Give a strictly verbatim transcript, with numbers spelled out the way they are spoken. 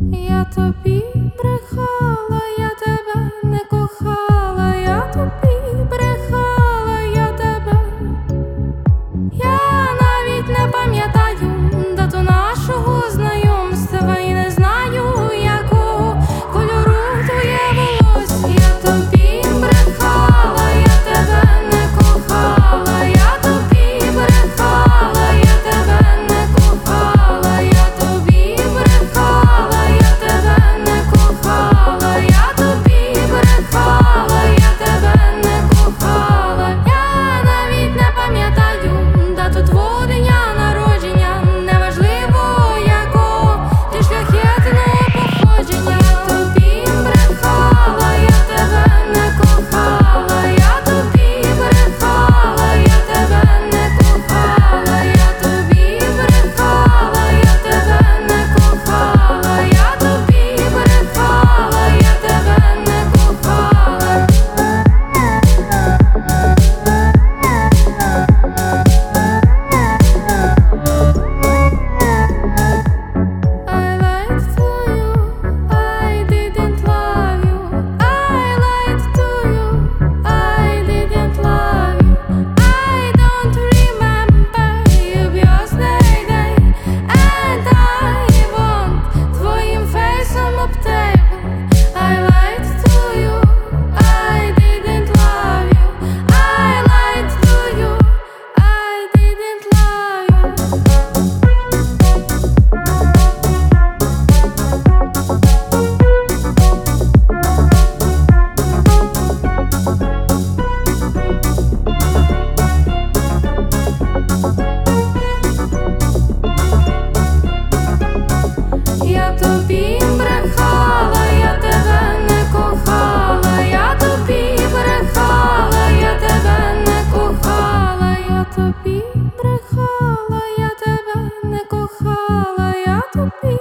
Я тобі брехала, я тебе не кохала, я тобі брехала, я тебе. Я навіть не пам'ятаю дату нашого знайомства і не знаю, якого кольору твоє волосся. Я тобі брехала, я тебе не кохала, я тобі брехала, я тебе не кохала, я тобі брехала, я тебе не кохала, я тобі брехала, я тебе не кохала. Я навіть не пам'ятаю дату твого дня народження, неважливо якого ти шляхетного походження. Я тобі брехала, я тебе не кохала, я тобі брехала, я тебе не кохала, я тобі брехала, я тебе не кохала, я тобі брехала, я тебе не кохала. I lied to you, I didn't love you. I lied to you, I didn't love you. I don't remember your birthday day, and I want твоїм фейсом обтекла. I lied to you, I didn't love you. I lied to you, I didn't love you. Я тобі брехала, я тебе не кохала, я тобі брехала, я тебе не кохала, я тобі брехала, я тебе не кохала, я тобі